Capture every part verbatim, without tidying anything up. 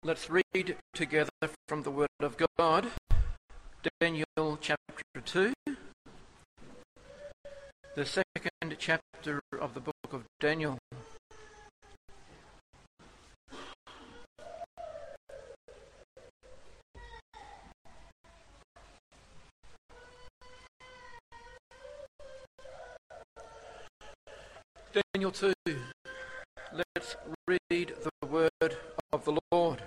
Let's read together from the Word of God, Daniel chapter two, the second chapter of the book of Daniel. Daniel two, let's read the word of the Lord.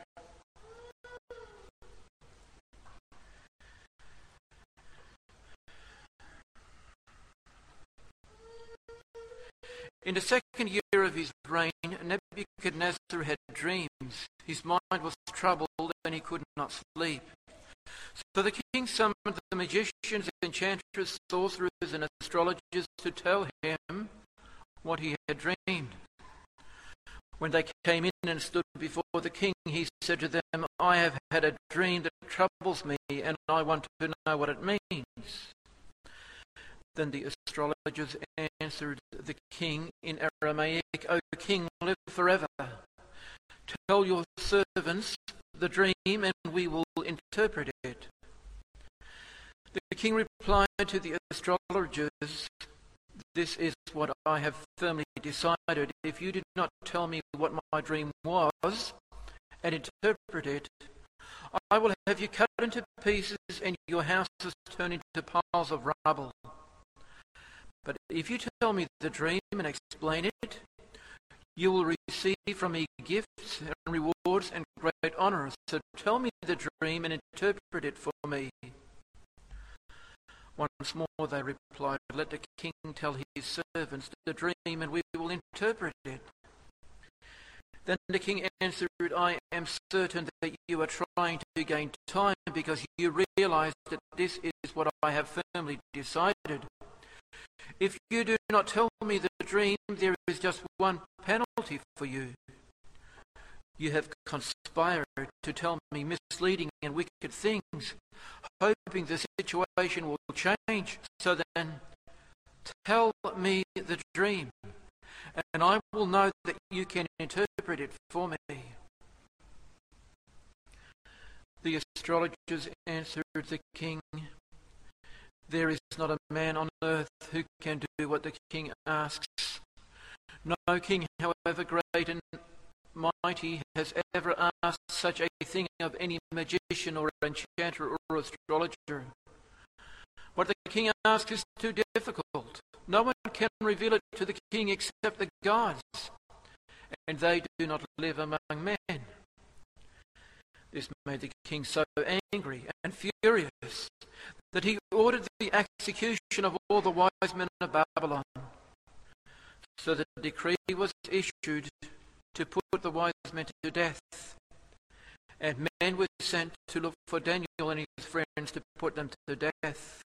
In the second year of his reign, Nebuchadnezzar had dreams. His mind was troubled and he could not sleep. So the king summoned the magicians, enchanters, sorcerers, and astrologers to tell him what he had dreamed. When they came in and stood before the king, he said to them, "I have had a dream that troubles me, and I want to know what it means." Then the astrologers answered the king in Aramaic, "O king, live forever. Tell your servants the dream, and we will interpret it." The king replied to the astrologers, "This is what I have firmly decided. If you do not tell me what my dream was and interpret it, I will have you cut into pieces and your houses turned into piles of rubble. But if you tell me the dream and explain it, you will receive from me gifts and rewards and great honour. So tell me the dream and interpret it for me." Once more they replied, "Let the king tell his servants the dream, and we will interpret it." Then the king answered, "I am certain that you are trying to gain time because you realize that this is what I have firmly decided. If you do not tell me the dream, there is just one penalty for you. You have conspired to tell me misleading and wicked things, hoping the situation will change. So then, tell me the dream, and I will know that you can interpret it for me." The astrologers answered the king, "There is not a man on earth who can do what the king asks. No king, however great and mighty, has ever asked such a thing of any magician or enchanter or astrologer. What the king asks is too difficult. No one can reveal it to the king except the gods, and they do not live among men." This made the king so angry and furious that he ordered the execution of all the wise men of Babylon. So the decree was issued to put the wise men to death, and men were sent to look for Daniel and his friends to put them to death.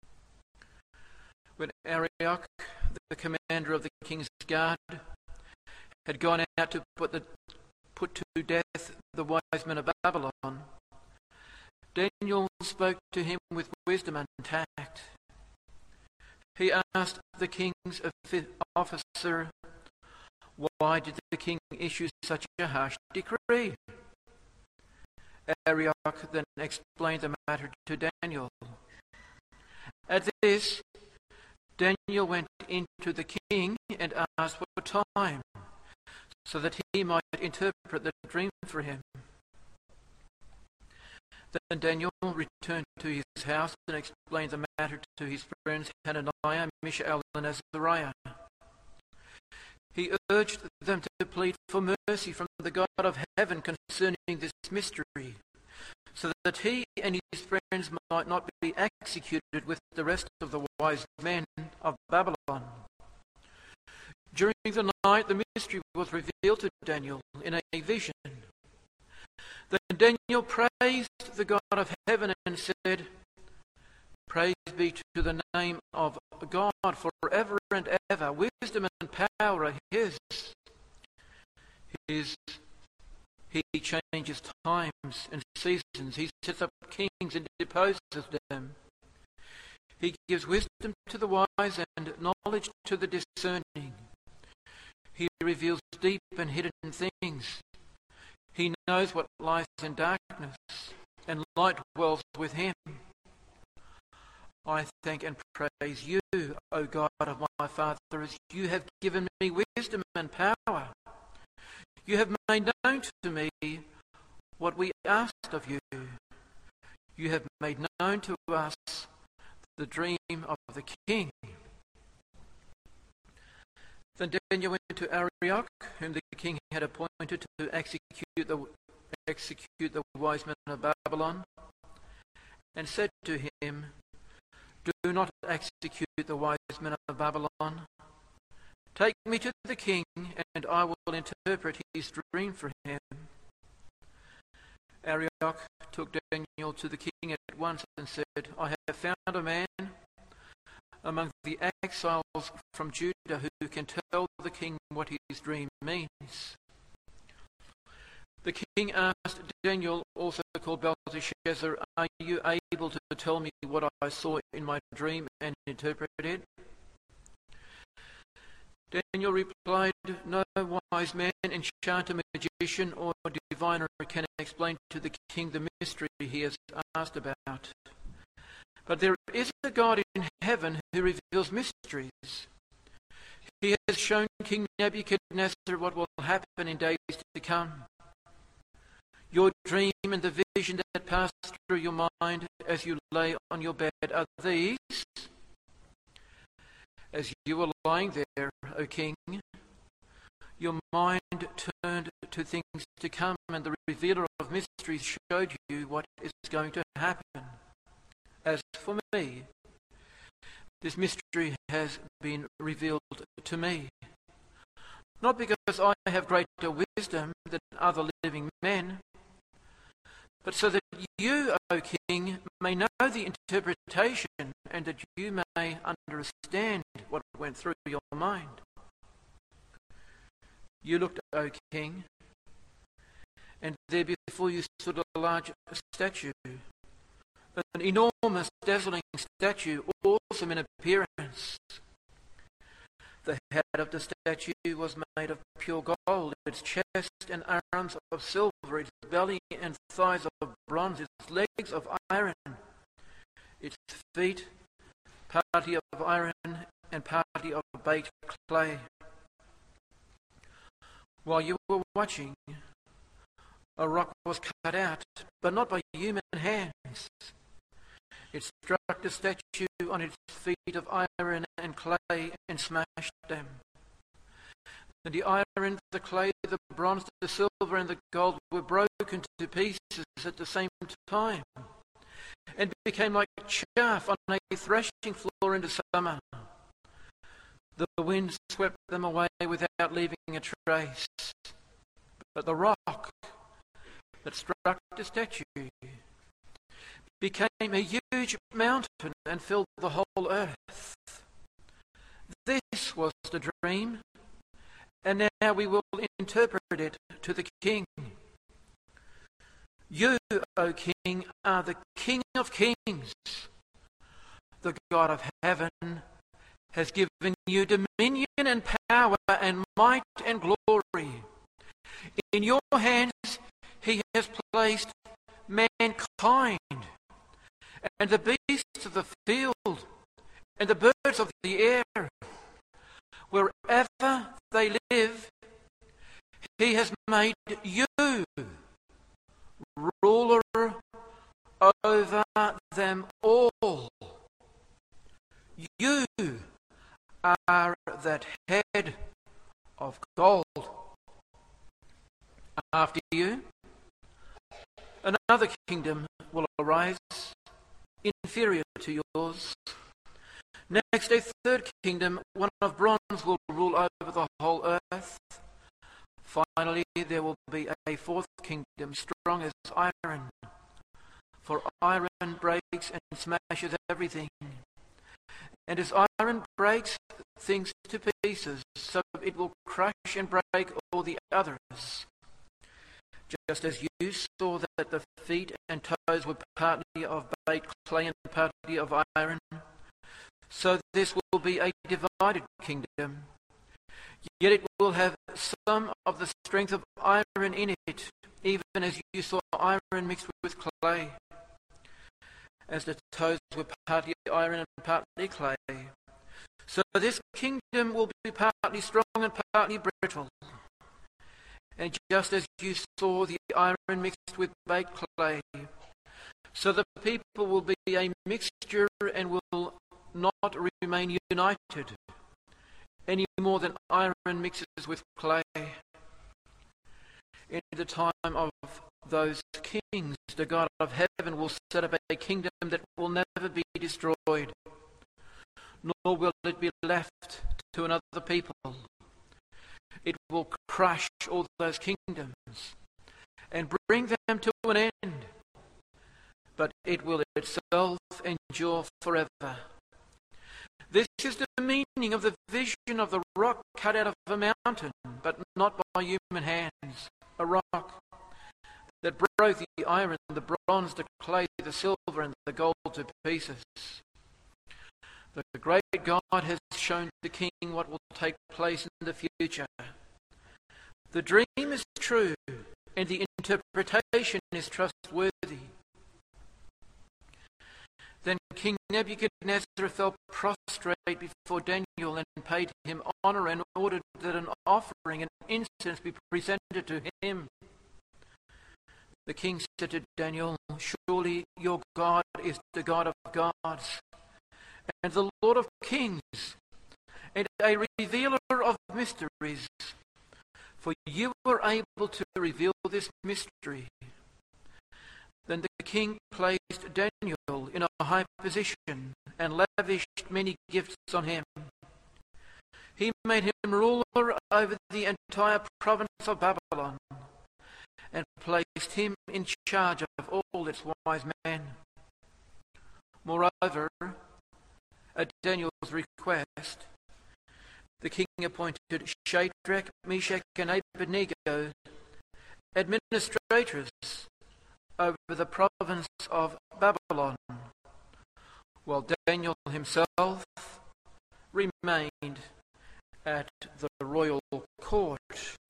When Arioch, the commander of the king's guard, had gone out to put, the, put to death the wise men of Babylon, Daniel spoke to him with wisdom and tact. He asked the king's officer, "Why did the king issue such a harsh decree?" Arioch then explained the matter to Daniel. At this, Daniel went into the king and asked for time, so that he might interpret the dream for him. Then Daniel returned to his house and explained the matter to his friends Hananiah, Mishael, and Azariah. He urged them to plead for mercy from the God of heaven concerning this mystery, so that he and his friends might not be executed with the rest of the wise men of Babylon. During the night, the mystery was revealed to Daniel in a vision. Then Daniel praised the God of heaven and said, "Praise be to the name of God forever and ever. Wisdom and power are his. His He changes times and seasons. He sets up kings and deposes them. He gives wisdom to the wise and knowledge to the discerning. He reveals deep and hidden things. He knows what lies in darkness, and light dwells with him. I thank and praise you, O God of my Father, as you have given me wisdom and power. You have made known to me what we asked of you. You have made known to us the dream of the king. Then Daniel went to Arioch, whom the king had appointed to execute the, execute the wise men of Babylon, and said to him, "Do not execute the wise men of Babylon. Take me to the king, and I will interpret his dream for him." Arioch took Daniel to the king at once and said, "I have found a man among the exiles from Judah who can tell the king what his dream means." The king asked Daniel, also called Belteshazzar, "Are you able to tell me what I saw in my dream and interpret it?" Daniel replied, "No wise man, enchanter, magician, or diviner can explain to the king the mystery he has asked about. But there is a God in heaven who reveals mysteries. He has shown King Nebuchadnezzar what will happen in days to come. Your dream and the vision that passed through your mind as you lay on your bed are these. As you were lying there, O king, your mind turned to things to come, and the revealer of mysteries showed you what is going to happen. As for me, this mystery has been revealed to me, not because I have greater wisdom than other living men, but so that you, O king, may know the interpretation, and that you may understand what went through your mind. You looked, O king, and there before you stood a large statue, an enormous, dazzling statue, awesome in appearance. The head of the statue was made of pure gold, its chest and arms of silver, its belly and thighs of bronze, its legs of iron, its feet partly of iron and partly of baked clay. While you were watching, a rock was cut out, but not by human hands. It struck the statue on its feet of iron and clay and smashed them. And the iron, the clay, the bronze, the silver, and the gold were broken to pieces at the same time, and became like chaff on a threshing floor in the summer. The wind swept them away without leaving a trace. But the rock that struck the statue became a huge mountain and filled the whole earth. This was the dream, and now we will interpret it to the king. You, O king, are the King of kings. The God of heaven has given you dominion and power and might and glory. In your hands he has placed mankind, and the beasts of the field, and the birds of the air. Wherever they live, he has made you ruler over them all. You are that head of gold. After you, another kingdom will arise, inferior to yours. Next, a third kingdom, one of bronze, will rule over the whole earth. Finally, there will be a fourth kingdom, strong as iron. For iron breaks and smashes everything. And as iron breaks things to pieces, so it will crush and break all the others. Just as you saw that the feet and toes were partly of baked clay and partly of iron, so this will be a divided kingdom. Yet it will have some of the strength of iron in it, even as you saw iron mixed with clay, as the toes were partly iron and partly clay. So this kingdom will be partly strong and partly brittle. And just as you saw the iron mixed with baked clay, so the people will be a mixture and will not remain united, any more than iron mixes with clay. In the time of those kings, the God of heaven will set up a kingdom that will never be destroyed, nor will it be left to another people. It will crush all those kingdoms and bring them to an end, but it will itself endure forever. This is the meaning of the vision of the rock cut out of a mountain, but not by human hands, a rock that broke the iron, the bronze, the clay, the silver, and the gold to pieces. The great God has shown the king what will take place in the future. The dream is true, and the interpretation is trustworthy. Then King Nebuchadnezzar fell prostrate before Daniel and paid him honor and ordered that an offering and incense be presented to him. The king said to Daniel, "Surely your God is the God of gods and the Lord of kings and a revealer of mysteries, for you were able to reveal this mystery." Then the king placed Daniel in a high position and lavished many gifts on him. He made him ruler over the entire province of Babylon and placed him in charge of all its wise men. Moreover, at Daniel's request, the king appointed Shadrach, Meshach, and Abednego administrators over the province of Babylon, while Daniel himself remained at the royal court.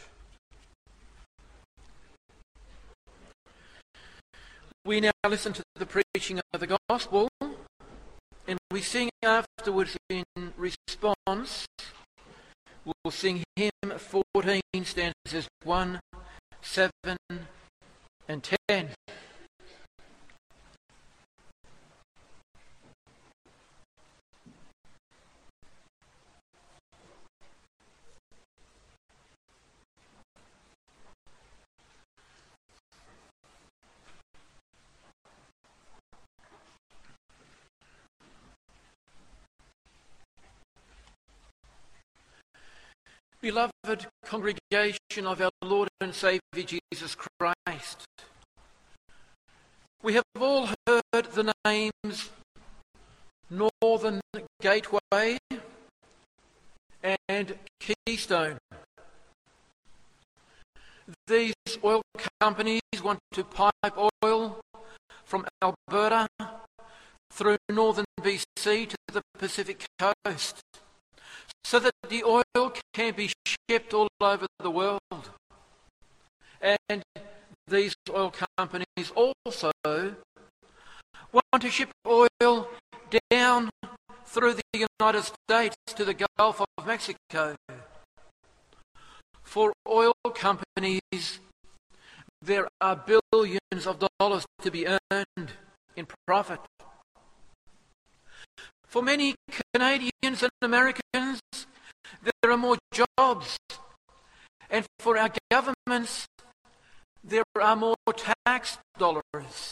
We now listen to the preaching of the gospel, and we sing afterwards in response. We'll sing hymn fourteen, stanzas one, seven, and ten. Beloved congregation of our Lord and Saviour Jesus Christ, we have all heard the names Northern Gateway and Keystone. These oil companies want to pipe oil from Alberta through northern B C to the Pacific coast, so that the oil can be shipped all over the world. And these oil companies also want to ship oil down through the United States to the Gulf of Mexico. For oil companies, there are billions of dollars to be earned in profit. For many Canadians and Americans, there are more jobs. And for our governments, there are more tax dollars.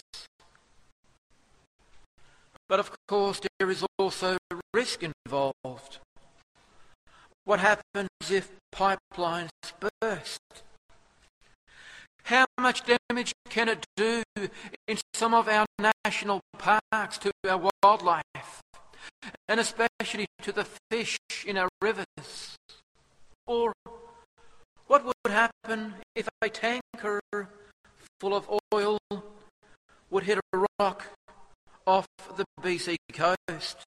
But of course, there is also risk involved. What happens if pipelines burst? How much damage can it do in some of our national parks to our wildlife, and especially to the fish in our rivers? Or what would happen if a tanker full of oil would hit a rock off the B C coast?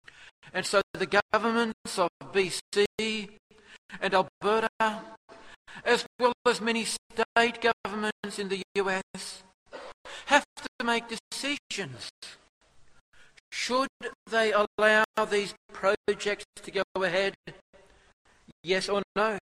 And so the governments of B C and Alberta as well as many state governments in the U S, have to make decisions. Should they allow these projects to go ahead? Yes or no?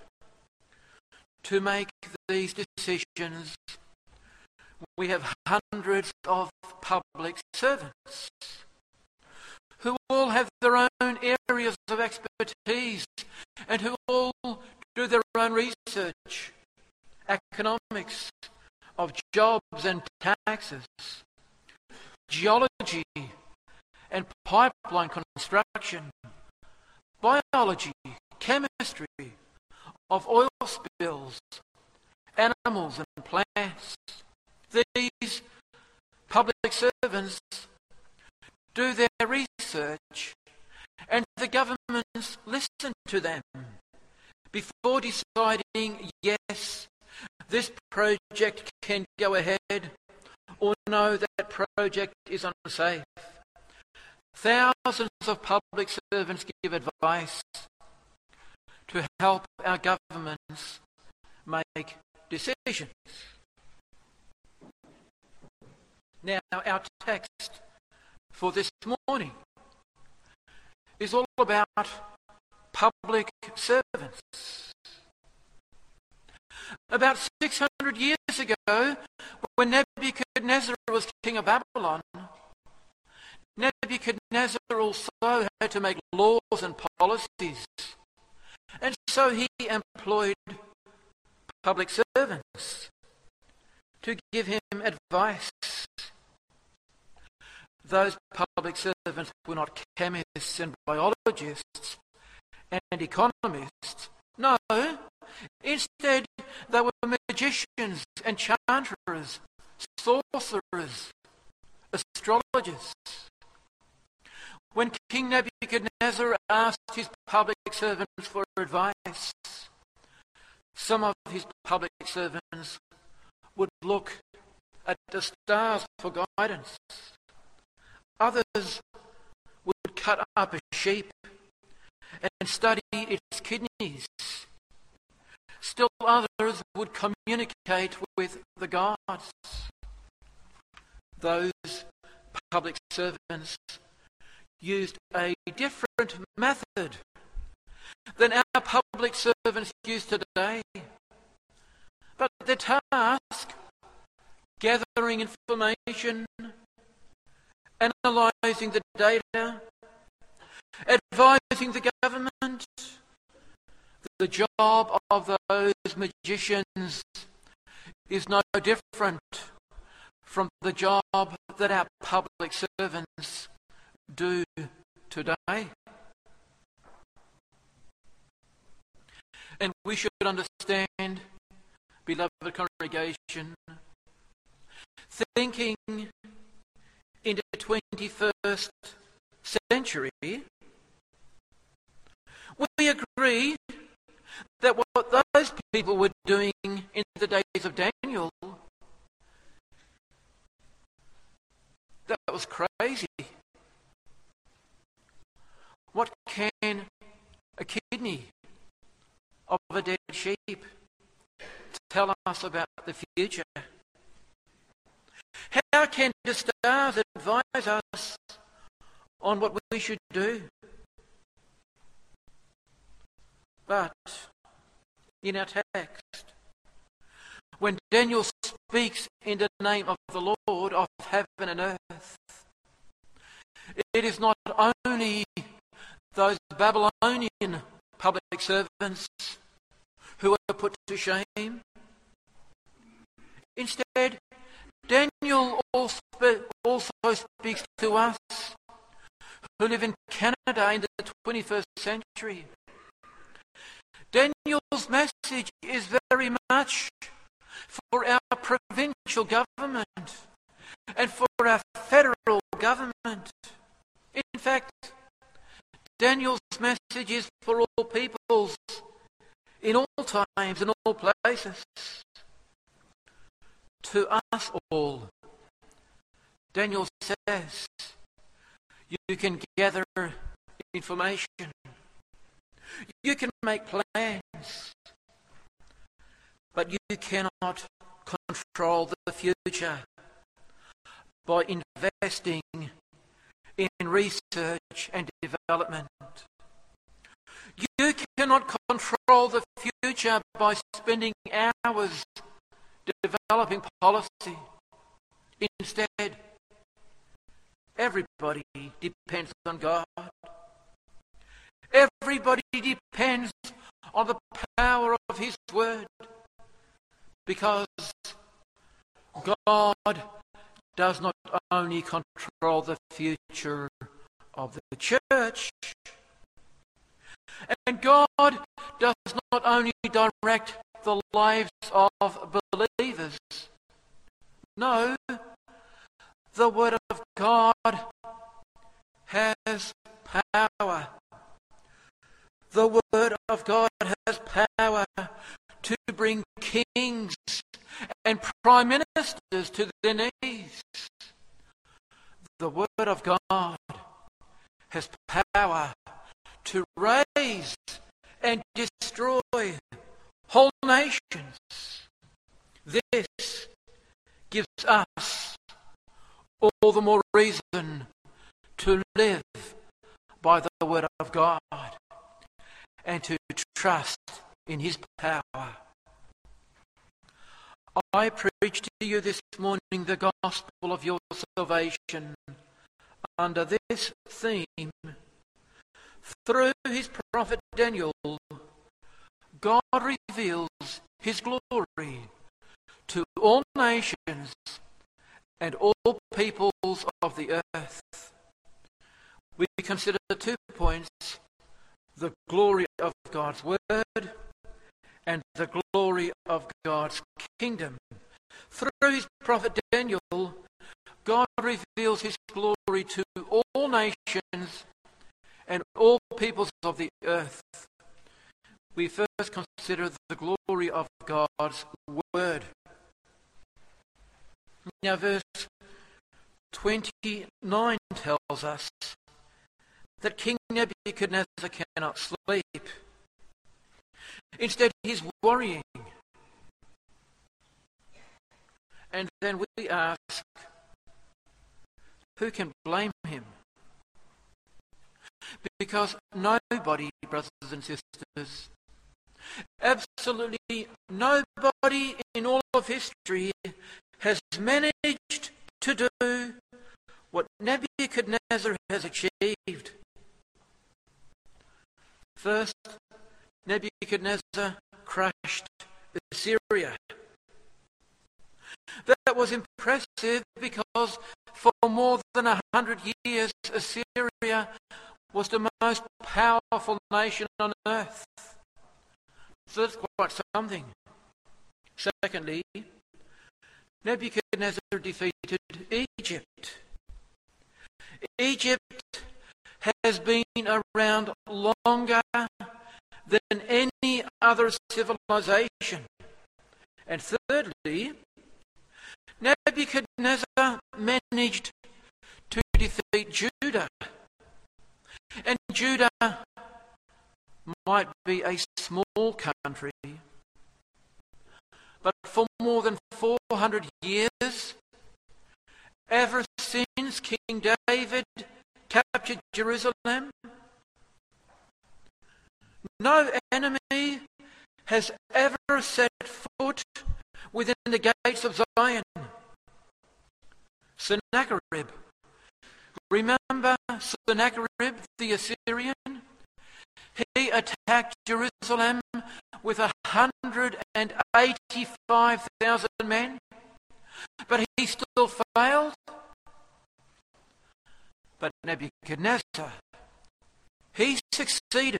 To make these decisions, we have hundreds of public servants who all have their own areas of expertise and who all do their own research, economics, of jobs and taxes, geology and pipeline construction, biology, chemistry, of oil spills, animals and plants. These public servants do their research, and the governments listen to them before deciding, yes, this project can go ahead, or no, that project is unsafe. Thousands of public servants give advice to help our governments make decisions. Now, our text for this morning is all about public servants. About six hundred years ago, when Nebuchadnezzar was king of Babylon, Nebuchadnezzar also had to make laws and policies, and so he employed public servants to give him advice. Those public servants were not chemists and biologists and economists. No, instead they were magicians, enchanters, sorcerers, astrologers. When King Nebuchadnezzar asked his public servants for advice, some of his public servants would look at the stars for guidance. Others would cut up a sheep and study its kidneys. Still others would communicate with the gods. Those public servants used a different method than our public servants use today. But their task, gathering information, analysing the data, advising the government, the job of those magicians is no different from the job that our public servants do today. And we should understand, beloved congregation, thinking in the twenty-first century, we agree that what those people were doing in the days of Daniel, that was crazy. What can a kidney of a dead sheep tell us about the future? How can the stars advise us on what we should do? But in our text, when Daniel speaks in the name of the Lord of heaven and earth, it is not only those Babylonian public servants who are put to shame. Instead, Daniel also speaks to us who live in Canada in the twenty-first century. Daniel's message is very much for our provincial government and for our federal government. In fact, Daniel's message is for all peoples, in all times, in all places. To us all, Daniel says, you can gather information, you can make plans, But you cannot control the future by investing in research and development. You cannot control the future by spending hours developing policy. Instead, everybody depends on God. Everybody depends on the power of His Word, because God does not only control the future of the church, and God does not only direct the lives of believers. No, the Word of God has power. The Word of God has power to bring kings and prime ministers to their knees. The Word of God has power to raise and destroy whole nations. This gives us all the more reason to live by the Word of God and to trust in His power. I preach to you this morning the gospel of your salvation under this theme. Through his prophet Daniel, God reveals His glory to all nations and all peoples of the earth. We consider two points: the glory of God's word and the glory of God's kingdom. Through his prophet Daniel, God reveals his glory to all nations and all peoples of the earth. We first consider the glory of God's word. Now verse twenty-nine tells us that King Nebuchadnezzar cannot sleep. Instead, he's worrying. And then we ask, who can blame him? Because nobody, brothers and sisters, absolutely nobody in all of history has managed to do what Nebuchadnezzar has achieved. First, Nebuchadnezzar crushed Assyria. That was impressive because for more than a hundred years Assyria was the most powerful nation on earth. So that's quite something. Secondly, Nebuchadnezzar defeated Egypt. Egypt has been around longer than any other civilization. And thirdly, Nebuchadnezzar managed to defeat Judah. And Judah might be a small country, but for more than four hundred years, ever since King David captured Jerusalem, no enemy has ever set foot within the gates of Zion. Sennacherib. Remember Sennacherib, the Assyrian? He attacked Jerusalem with one hundred eighty-five thousand men, but he still failed. But Nebuchadnezzar, he succeeded.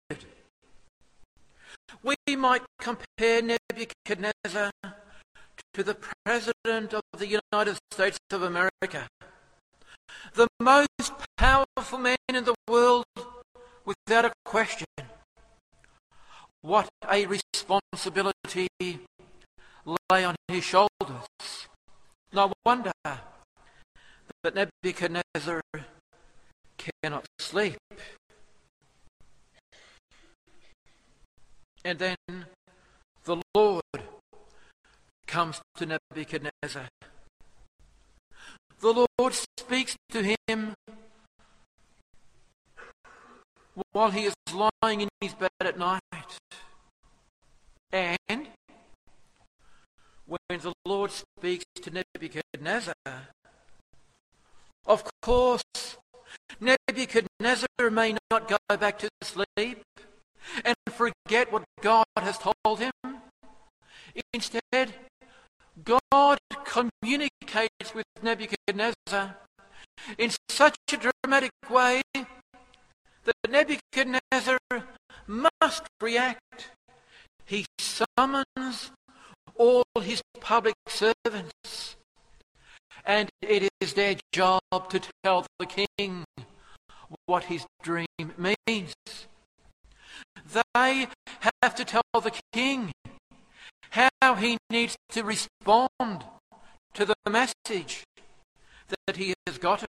We might compare Nebuchadnezzar to the President of the United States of America, the most powerful man in the world, without a question. What a responsibility lay on his shoulders. No wonder that Nebuchadnezzar cannot sleep. And then the Lord comes to Nebuchadnezzar. The Lord speaks to him while he is lying in his bed at night. And when the Lord speaks to Nebuchadnezzar, of course, Nebuchadnezzar may not go back to sleep and forget what God has told him. Instead, God communicates with Nebuchadnezzar in such a dramatic way that Nebuchadnezzar must react. He summons all his public servants, and it is their job to tell the king what his dream means. They have to tell the king how he needs to respond to the message that he has gotten.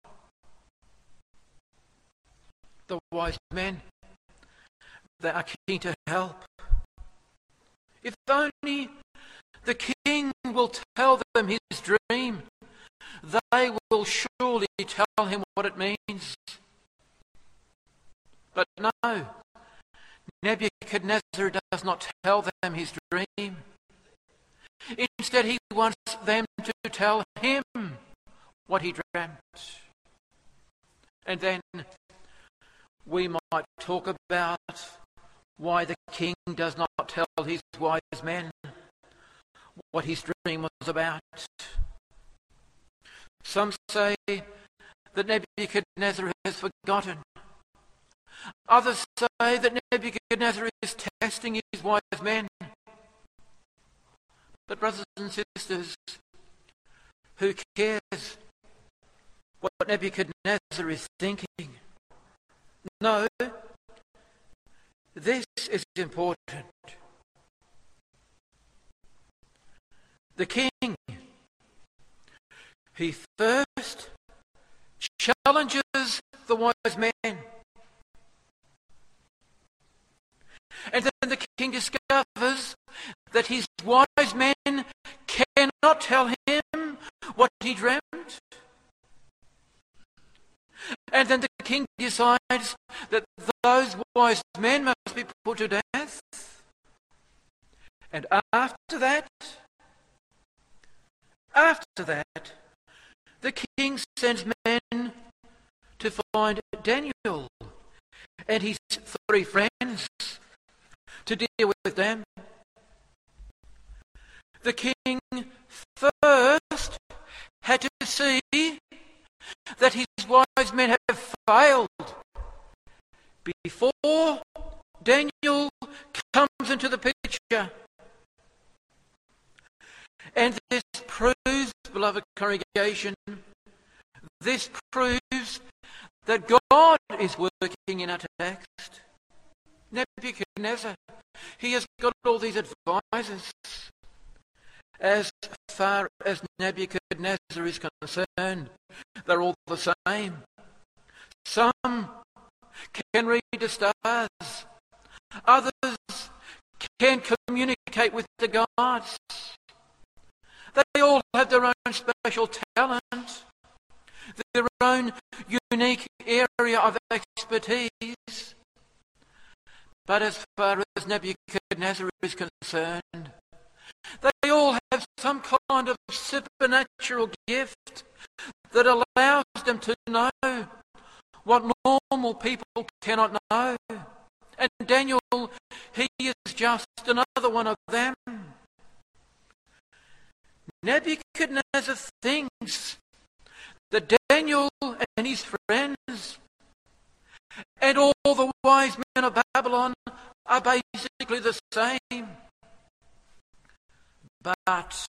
The wise men, they are keen to help. If only the king will tell them his dream, they will surely tell him what it means. But no, Nebuchadnezzar does not tell them his dream. Instead, he wants them to tell him what he dreamt. And then we might talk about why the king does not tell his wise men what his dream was about. Some say that Nebuchadnezzar has forgotten. Others say that Nebuchadnezzar is testing his wise men. But brothers and sisters, who cares what Nebuchadnezzar is thinking? No, this is important. The king, he first challenges the wise men. And then the king discovers that his wise men cannot tell him what he dreamt. And then the king decides that those wise men must be put to death. And after that, after that, the king sends men to find Daniel and his three friends to deal with them. The king first had to see that his wise men have failed before Daniel comes into the picture. And this proves, beloved congregation, this proves that God is working in our text. Nebuchadnezzar, he has got all these advisors. As far as Nebuchadnezzar is concerned, they're all the same. Some can read the stars. Others can communicate with the gods. They all have their own special talent, their own unique area of expertise. But as far as Nebuchadnezzar is concerned, they all have some kind of supernatural gift that allows them to know what normal people cannot know. And Daniel, he is just another one of them. Nebuchadnezzar thinks that Daniel and his friends and all the wise men of Babylon are basically the same. But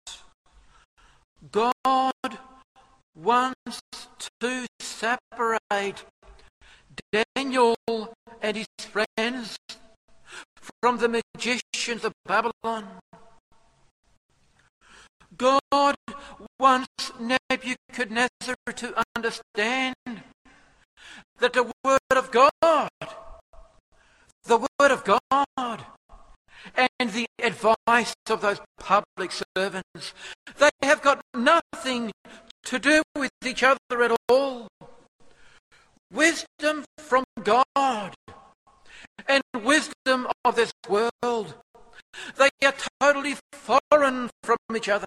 God wants to separate Daniel and his friends from the magicians of Babylon. God wants Nebuchadnezzar to understand that the Word of God, the Word of God, and the advice advice of those public servants. They have got nothing to do with each other at all. Wisdom from God and wisdom of this world, they are totally foreign from each other.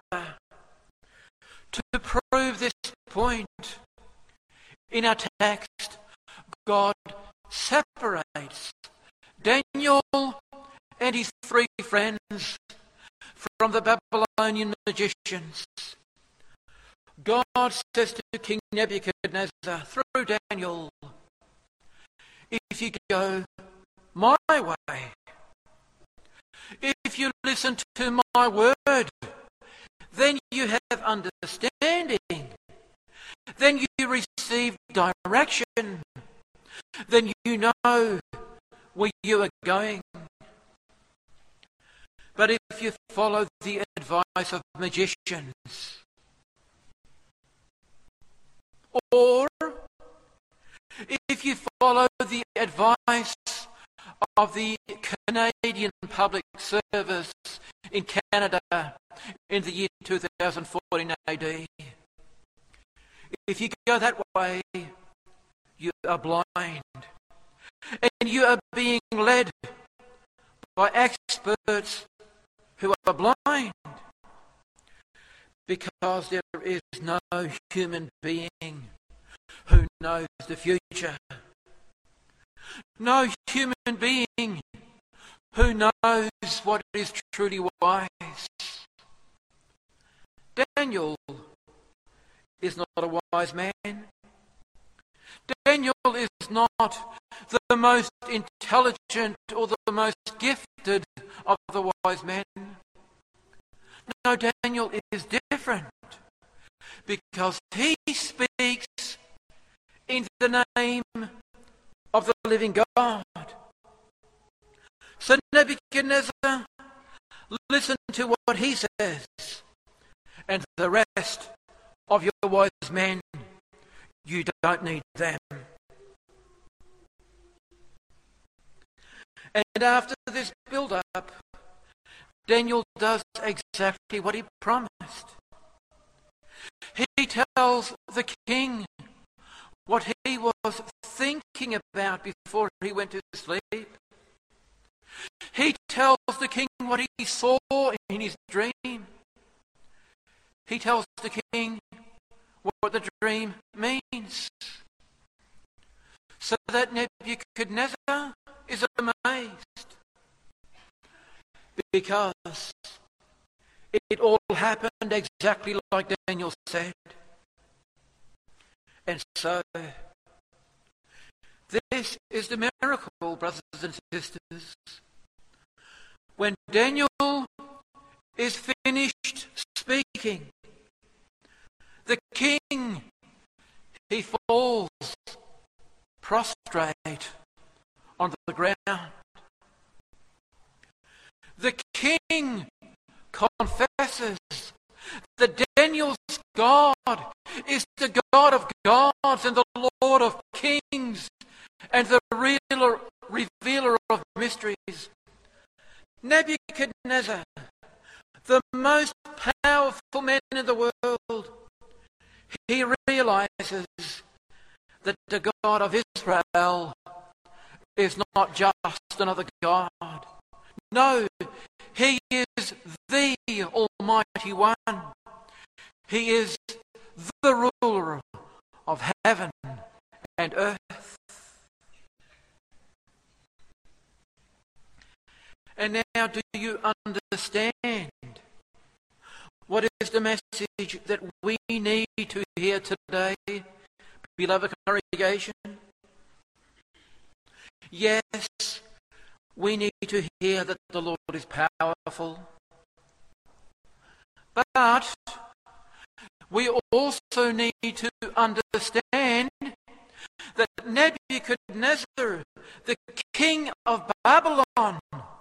To prove this point, in our text, God separates Daniel and his three friends from the Babylonian magicians. God says to King Nebuchadnezzar through Daniel, if you go my way, if you listen to my word, then you have understanding, then you receive direction, then you know where you are going. But if you follow the advice of magicians, or if you follow the advice of the Canadian Public Service in Canada in the year two thousand fourteen A D, if you go that way, you are blind. And you are being led by experts who are blind, because there is no human being who knows the future. No human being who knows what is truly wise. Daniel is not a wise man. Daniel is not the most intelligent or the most gifted of the wise men. No, Daniel is different, because he speaks in the name of the living God. So Nebuchadnezzar, listen to what he says, and the rest of your wise men, you don't need them. And after this build-up, Daniel does exactly what he promised. He tells the king what he was thinking about before he went to sleep. He tells the king what he saw in his dream. He tells the king what the dream means, so that Nebuchadnezzar is amazed, because it all happened exactly like Daniel said. And so, this is the miracle, brothers and sisters. When Daniel is finished speaking, the king, he falls prostrate on the ground. The king confesses that Daniel's God is the God of gods and the Lord of kings and the real revealer of mysteries. Nebuchadnezzar, the most powerful man in the world, he realizes that the God of Israel is not just another God. No, he is the Almighty One. He is the ruler of heaven and earth. And now, do you understand what is the message that we need to hear today, beloved congregation? Yes, we need to hear that the Lord is powerful. But we also need to understand that Nebuchadnezzar, the king of Babylon,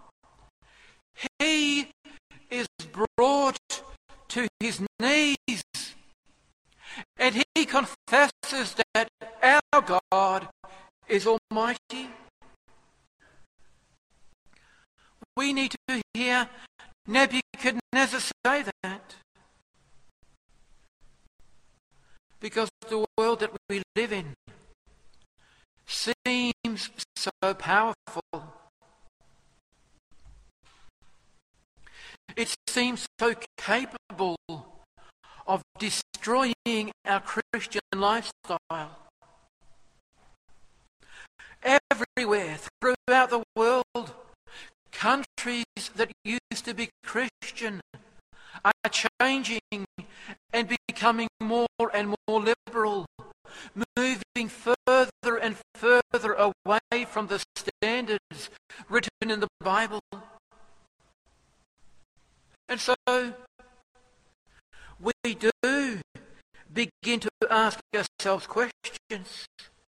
he is brought to his knees, and he confesses that our God is almighty. We need to hear Nebuchadnezzar say that? Because the world that we live in seems so powerful. It seems so capable of destroying our Christian lifestyle. Everywhere throughout the world, countries that used to be Christian are changing and becoming more and more liberal, moving further and further away from the standards written in the Bible. And so we do begin to ask ourselves questions.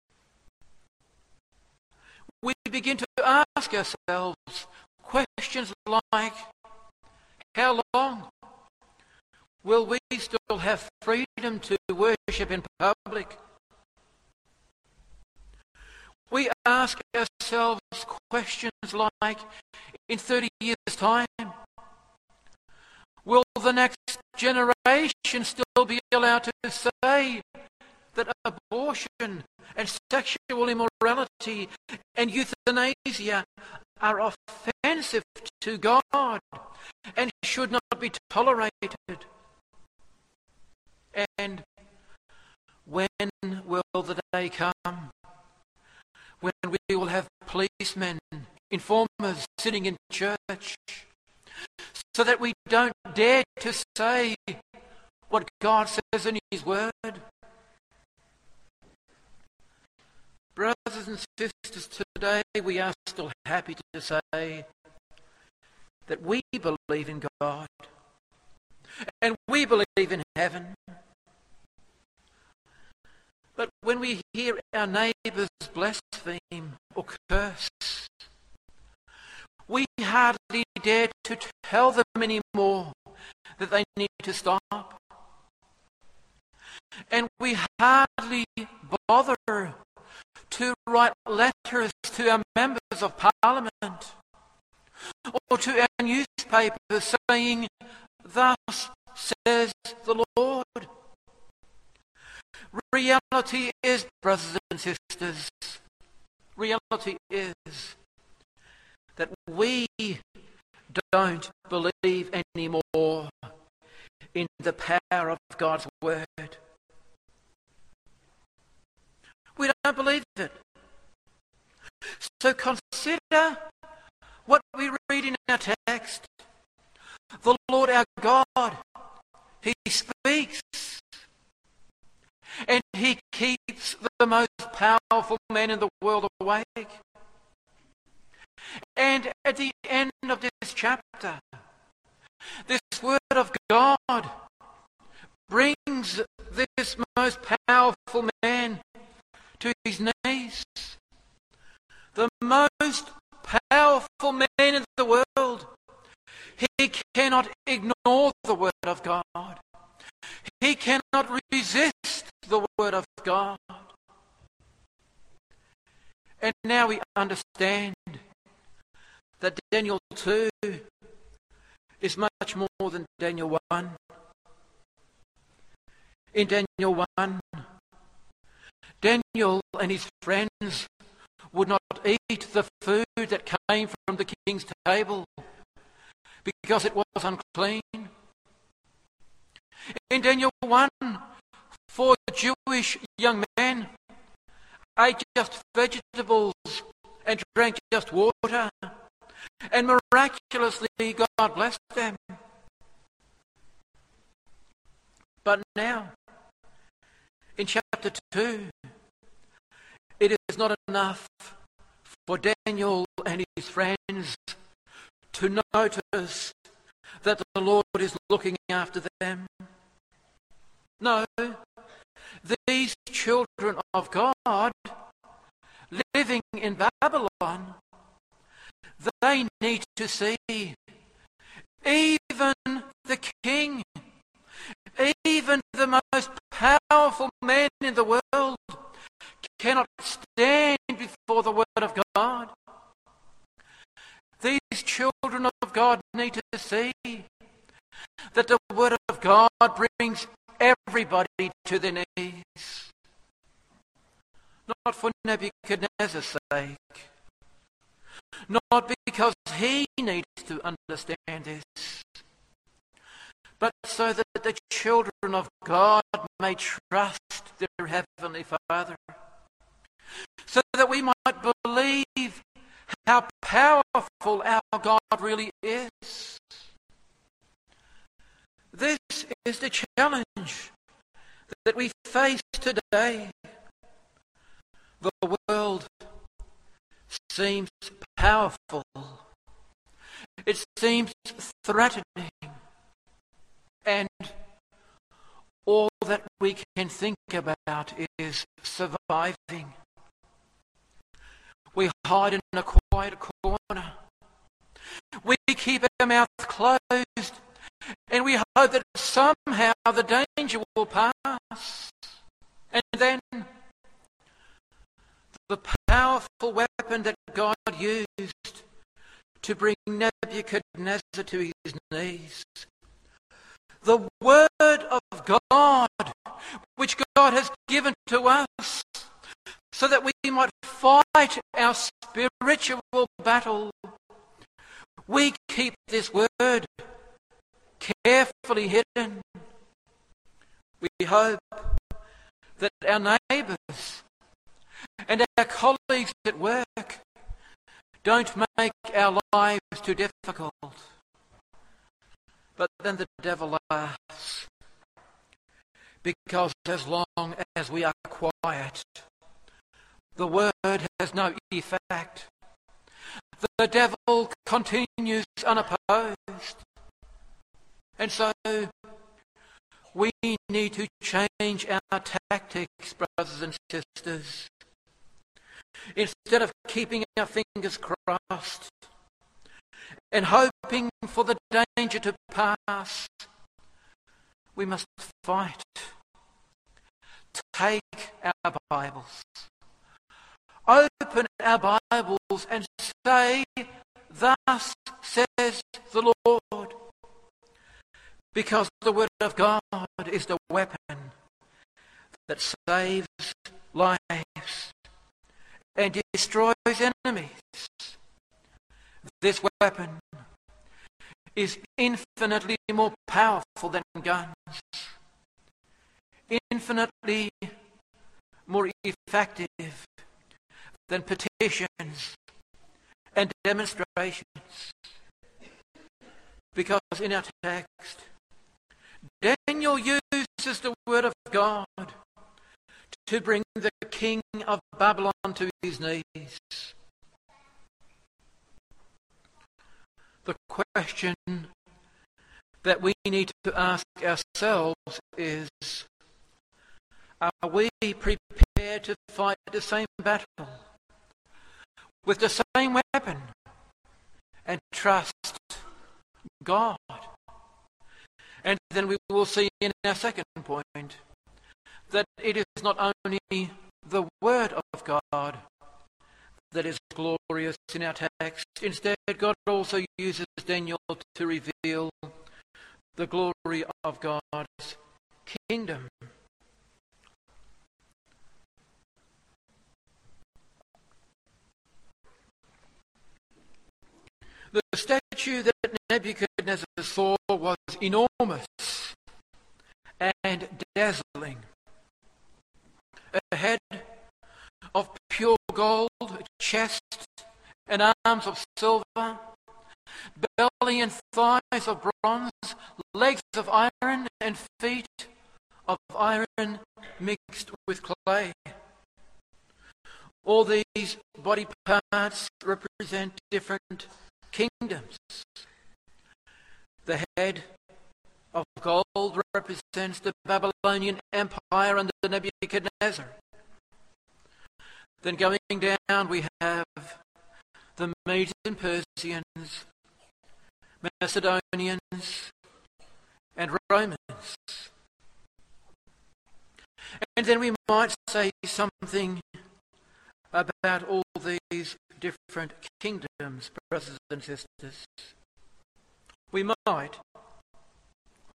We begin to ask ourselves questions like, how long will we still have freedom to worship in public? We ask ourselves questions like, in thirty years' time, will the next generation still be allowed to say that abortion and sexual immorality and euthanasia are offensive to God and should not be tolerated? And when will the day come when we will have policemen, informers sitting in church, so that we don't dare to say what God says in His Word? Brothers and sisters, today we are still happy to say that we believe in God and we believe in heaven. But when we hear our neighbours blaspheme or curse, we hardly dare to tell them anymore that they need to stop. And we hardly bother to write letters to our members of Parliament or to our newspapers saying, "Thus says the Lord." Reality is, brothers and sisters, reality is that we don't believe anymore in the power of God's Word. We don't believe it. So consider what we read in our text. The Lord our God, He speaks, and He keeps the most powerful man in the world awake. And at the end of this chapter, this Word of God brings this most powerful man to his knees. The most powerful man in the world. He cannot ignore the Word of God. He cannot resist the Word of God. And now we understand that Daniel two is much more than Daniel one. In Daniel one, Daniel and his friends would not eat the food that came from the king's table because it was unclean. In Daniel one, four Jewish young men ate just vegetables and drank just water, and miraculously God blessed them. But now, in chapter two, it is not enough for Daniel and his friends to notice that the Lord is looking after them. No, these children of God living in Babylon, they need to see even the king, even the most powerful man in the world cannot stand before the Word of God. These children of God need to see that the word of God brings everybody to their knees. Not for Nebuchadnezzar's sake, not because he needs to understand this, but so that the children of God may trust their Heavenly Father, so that we might believe how powerful our God really is. This is the challenge that we face today. The world seems powerful. It seems threatening. And all that we can think about is surviving. We hide in a quiet corner. We keep our mouth closed, and we hope that somehow the danger will pass. And then the powerful weapon that God used to bring Nebuchadnezzar to his knees, the word of God, which God has given to us, so that we might fight our spiritual battle. We keep this word carefully hidden. We hope that our neighbours and our colleagues at work don't make our lives too difficult. But then the devil laughs, because as long as we are quiet, the word has no effect. The devil continues unopposed. And so we need to change our tactics, brothers and sisters. Instead of keeping our fingers crossed and hoping for the danger to pass, we must fight. Take our Bibles, open our Bibles and say, "Thus says the Lord," because the word of God is the weapon that saves lives and destroys enemies. This weapon is infinitely more powerful than guns, infinitely more effective than petitions and demonstrations. Because in our text, Daniel uses the word of God to bring the king of Babylon to his knees. The question that we need to ask ourselves is, are we prepared to fight the same battle with the same weapon and trust God? And then we will see in our second point that it is not only the word of God that is glorious in our text. Instead, God also uses Daniel to reveal the glory of God's kingdom. The statue that Nebuchadnezzar saw was enormous and dazzling. A head of pure gold, chest and arms of silver, belly and thighs of bronze, legs of iron and feet of iron mixed with clay. All these body parts represent different kingdoms. The head of gold represents the Babylonian Empire under Nebuchadnezzar. Then going down we have the Medes and Persians, Macedonians and Romans. And then we might say something about all these different kingdoms, brothers and sisters. We might.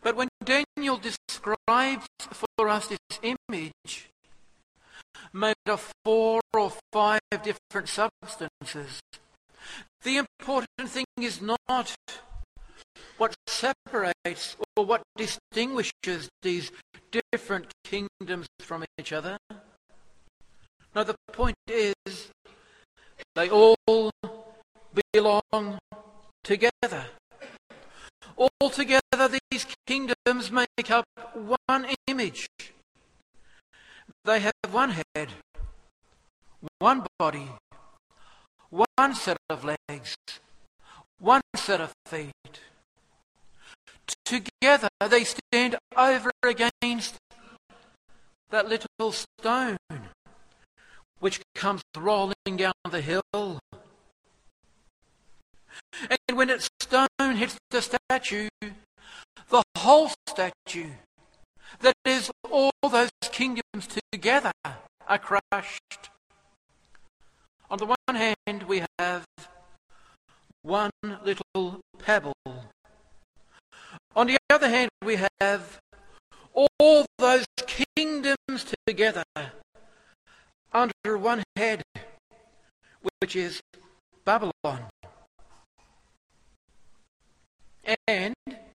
But when Daniel describes for us this image made of four or five different substances, the important thing is not what separates or what distinguishes these different kingdoms from each other. No, the point is they all belong together. Altogether, these kingdoms make up one image. They have one head, one body, one set of legs, one set of feet. Together they stand over against that little stone which comes rolling down the hill. And when its stone hits the statue, the whole statue, that is, all those kingdoms together, are crushed. On the one hand, we have one little pebble. On the other hand, we have all those kingdoms together under one head, which is Babylon. And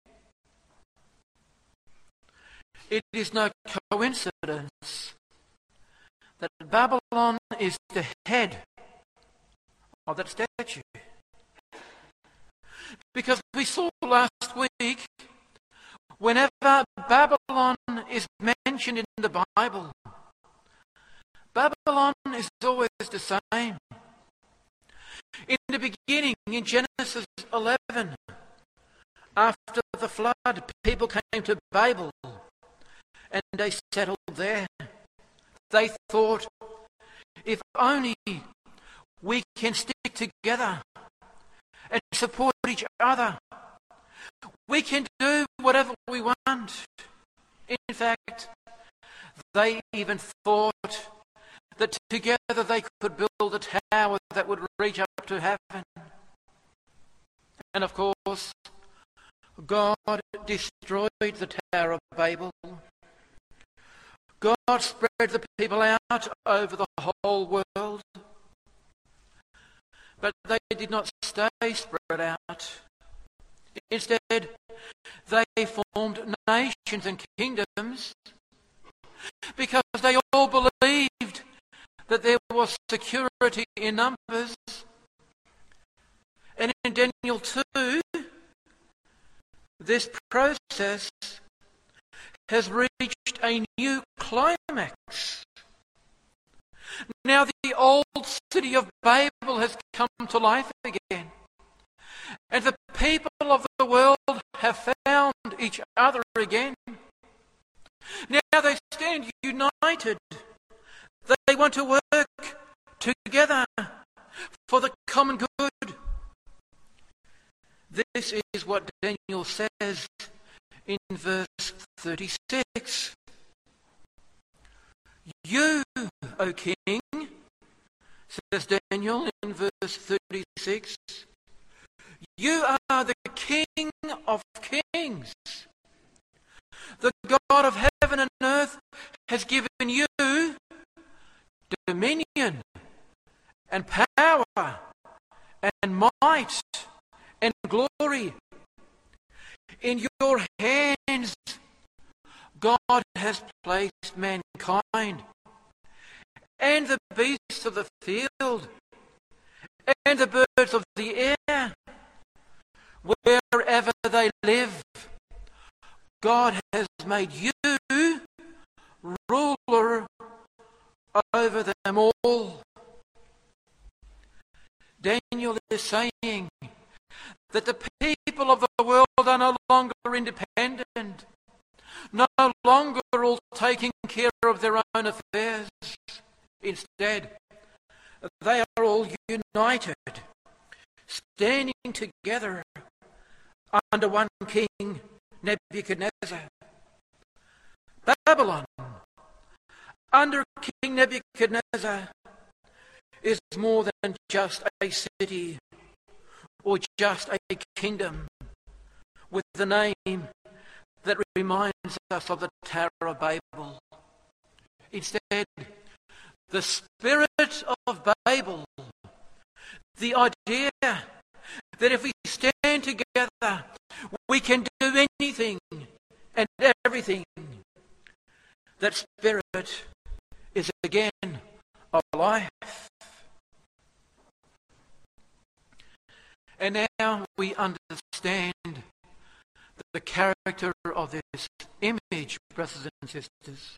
it is no coincidence that Babylon is the head of that statue. Because we saw last week, whenever Babylon is mentioned in the Bible, Babylon is always the same. In the beginning, in Genesis eleven, after the flood, people came to Babel and they settled there. They thought, if only we can stick together and support each other, we can do whatever we want. In fact, they even thought that together they could build a tower that would reach up to heaven. And of course, God destroyed the Tower of Babel. God spread the people out over the whole world. But they did not stay spread out. Instead, they formed nations and kingdoms because they all believed that there was security in numbers. And in Daniel two, this process has reached a new climax. Now the old city of Babel has come to life again. And the people of the world have found each other again. Now they stand united. They want to work together for the common good. This is what Daniel says in verse thirty-six. You, O king, says Daniel in verse thirty-six, you are the King of kings. The God of heaven and earth has given you dominion and power and might and glory. In your hands, God has placed mankind and the beasts of the field and the birds of the air. Wherever they live, God has made you ruler over them all. Daniel is saying that the people of the world are no longer independent, no longer all taking care of their own affairs. Instead, they are all united, standing together under one king, Nebuchadnezzar. Babylon, under King Nebuchadnezzar, is more than just a city or just a kingdom with the name that reminds us of the Tower of Babel. Instead, the spirit of Babel, the idea that if we stand together, we can do anything and everything. That spirit is again alive. And now we understand the character of this image, brothers and sisters.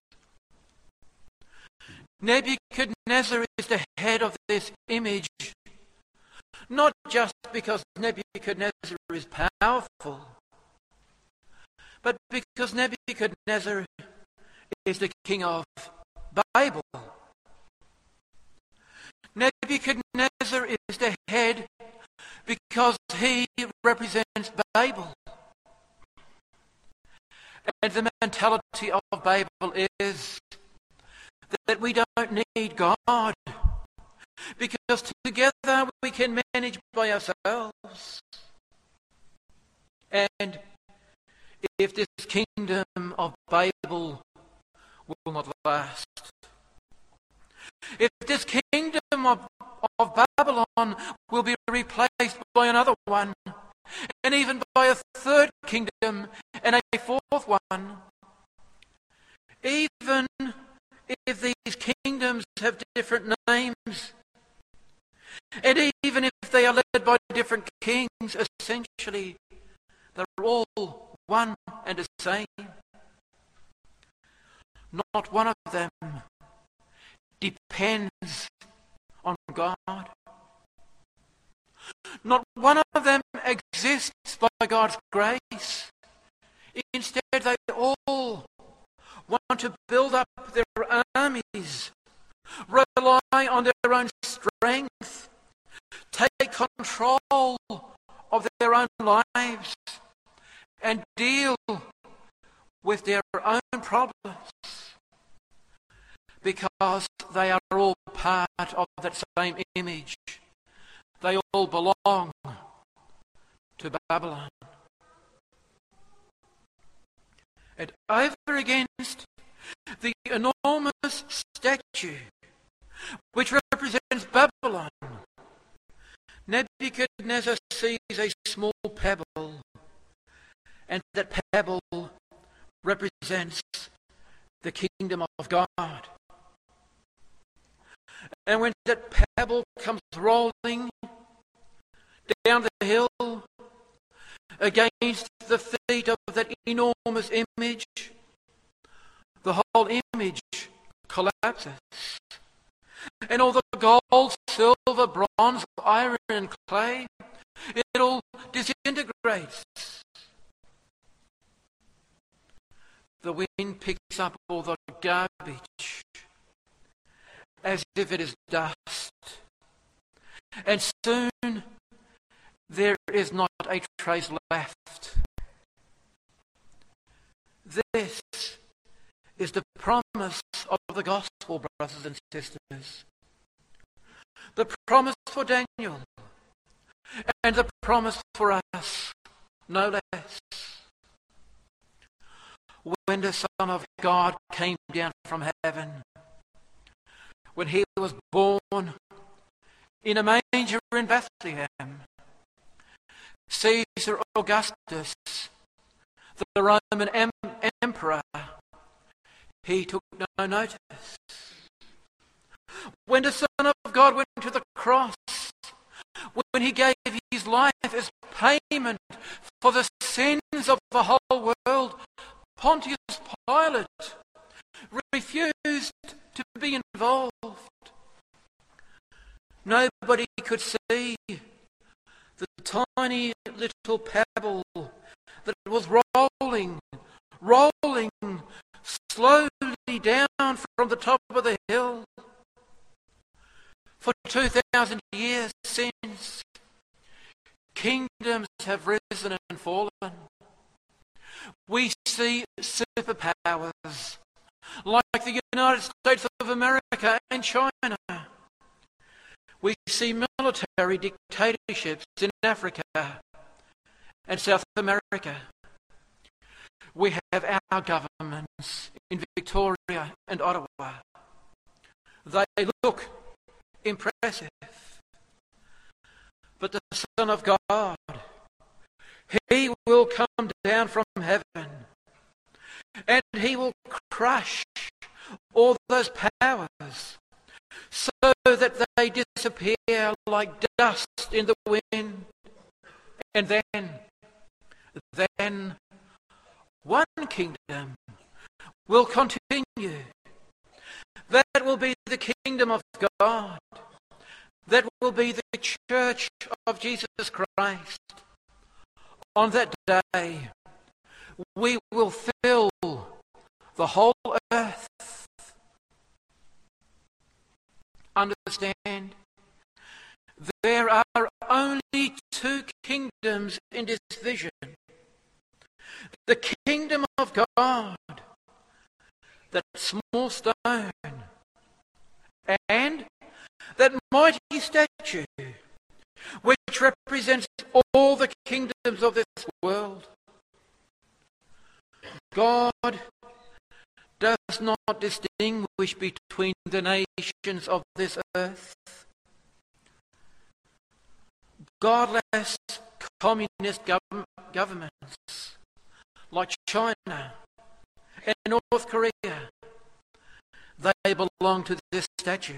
Nebuchadnezzar is the head of this image, not just because Nebuchadnezzar is powerful, but because Nebuchadnezzar is the king of Babel. Nebuchadnezzar is the head because he represents Babel. And the mentality of Babel is that we don't need God, because together we can manage by ourselves. And if this kingdom of Babel will not last, if this kingdom of, of Babylon will be replaced by another one, and even by a third kingdom and a fourth one, even if these kingdoms have different names, and even if they are led by different kings, essentially they're all one and the same. Not one of them depends on God. Not one of them exists by God's grace. Instead, they all want to build up their armies, rely on their own strength, take control of their own lives, and deal with their own problems, because they are all part of that same image. They all belong to Babylon. And over against the enormous statue which represents Babylon, Nebuchadnezzar sees a small pebble, and that pebble represents the kingdom of God. And when that pebble comes rolling down the hill against the feet of that enormous image, the whole image collapses. And all the gold, silver, bronze, iron and clay, it all disintegrates. The wind picks up all the garbage as if it is dust. And soon there is not a trace left. This is the promise of the gospel, brothers and sisters. The promise for Daniel, and the promise for us, no less. When the Son of God came down from heaven, when he was born in a manger in Bethlehem, Caesar Augustus, the Roman em- emperor, he took no notice. When the Son of God went to the cross, when he gave his life as payment for the sins of the whole world, Pontius Pilate refused to be involved. Nobody could see the tiny little pebble that was rolling, rolling slowly down from the top of the hill. For two thousand years since, kingdoms have risen and fallen. We see superpowers like the United States of America and China. We see military dictatorships in Africa and South America. We have our governments in Victoria and Ottawa. They look impressive. But the Son of God, he will come down from heaven and he will crush all those powers so that they disappear like dust in the wind. And then, then one kingdom will continue. That will be the kingdom of God. That will be the church of Jesus Christ. On that day, we will fill the whole earth. Understand, there are only two kingdoms in this vision. The kingdom of God, that small stone, and that mighty statue, which represents all the kingdoms of this world. God does not distinguish between the nations of this earth. Godless communist gov- governments like China and North Korea, they belong to this statue.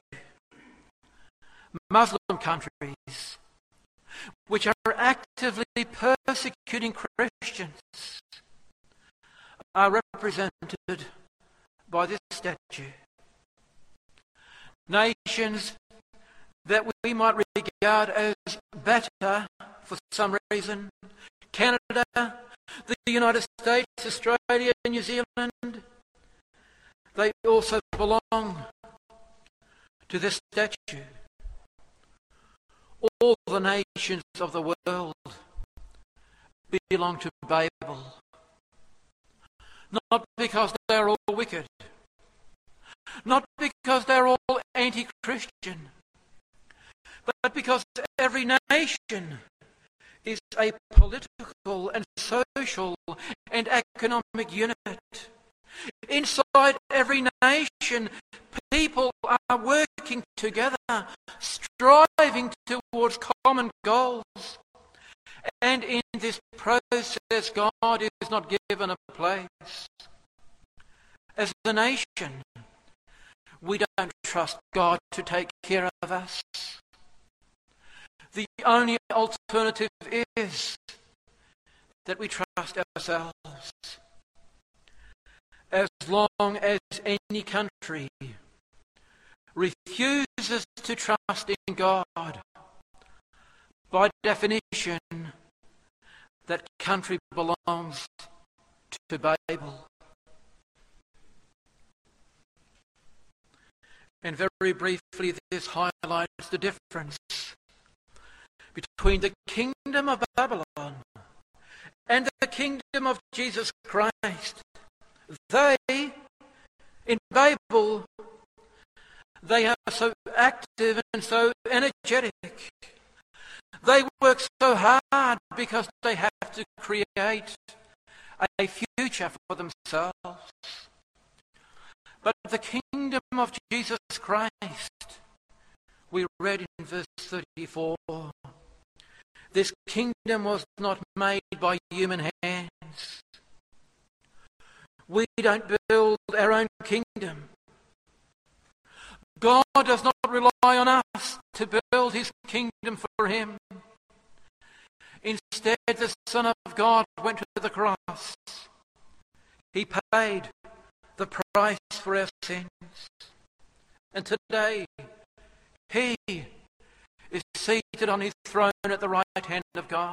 Muslim countries, which are actively persecuting Christians, are represented by this statue. Nations that we might regard as better for some reason, Canada, the United States, Australia, and New Zealand, they also belong to this statue. All the nations of the world belong to Babel. Not because they're all wicked. Not because they're all anti-Christian. But because every nation is a political and social and economic unit. Inside every nation, people are working together, striving towards common goals. And in this process, God is not given a place. As a nation, we don't trust God to take care of us. The only alternative is that we trust ourselves. As long as any country refuses to trust in God, by definition, that country belongs to Babel. And very briefly, this highlights the difference between the kingdom of Babylon and the kingdom of Jesus Christ. They, in Babel, they are so active and so energetic. They work so hard because they have to create a future for themselves. But the kingdom of Jesus Christ, we read in verse thirty-four, this kingdom was not made by human hands. We don't build our own kingdom. God does not rely on us to build his kingdom for him. Instead, the Son of God went to the cross. He paid the price for our sins. And today, he is seated on his throne at the right hand of God.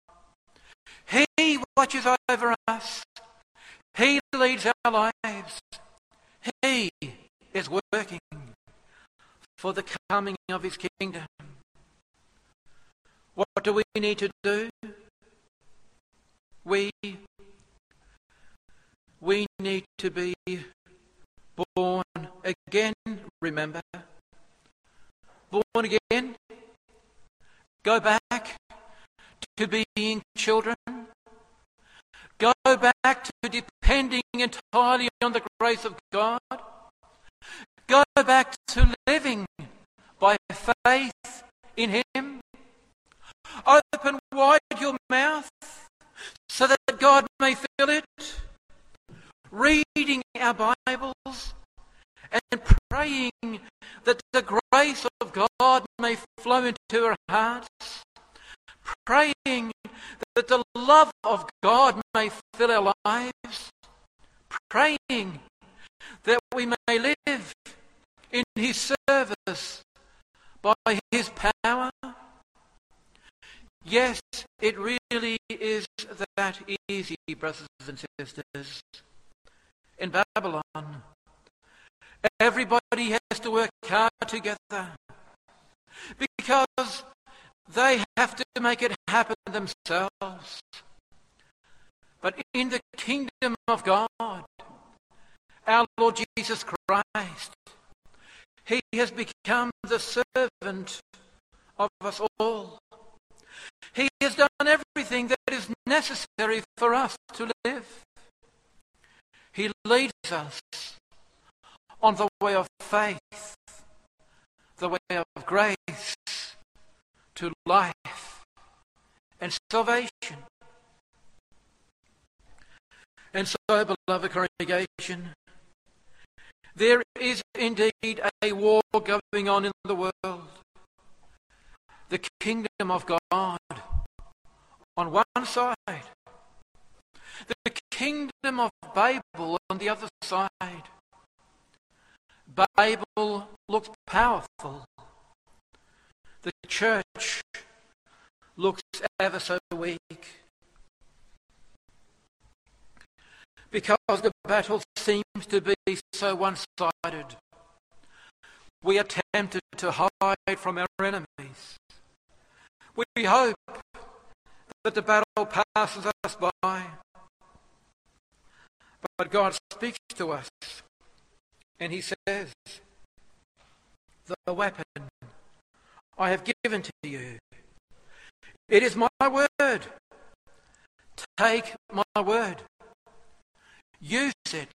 He watches over us. He leads our lives. He is working for the coming of his kingdom. What do we need to do? We, we need to be born again, remember. Born again. Go back to being children. Go back to depending entirely on the grace of God. Go back to living by faith in Him. Open wide your mouth so that God may fill it. Reading our Bibles and praying that the grace of God may flow into our hearts. Praying that the love of God may fill our lives. Praying that we may live in His service by His power. Yes, it really is that easy, brothers and sisters. In Babylon, everybody has to work hard together because they have to make it happen themselves. But in the kingdom of God, our Lord Jesus Christ, He has become the servant of us all. He has done everything that is necessary for us to live. He leads us on the way of faith, the way of grace, to life and salvation. And so, beloved congregation, there is indeed a war going on in the world. The kingdom of God on one side, the kingdom of Babel on the other side. Babel looks powerful. The church looks ever so weak. Because the battle seems to be so one-sided. We are tempted to hide from our enemies. We hope that the battle passes us by. But God speaks to us and He says, the weapon I have given to you, it is my word. Take my word. Use it.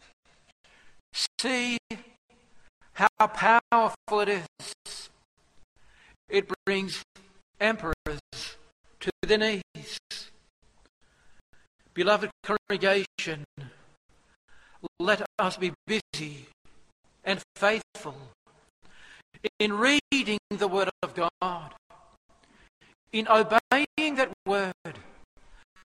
See how powerful it is. It brings emperors to their knees. Beloved congregation, let us be busy and faithful in reading the Word of God, in obeying that Word,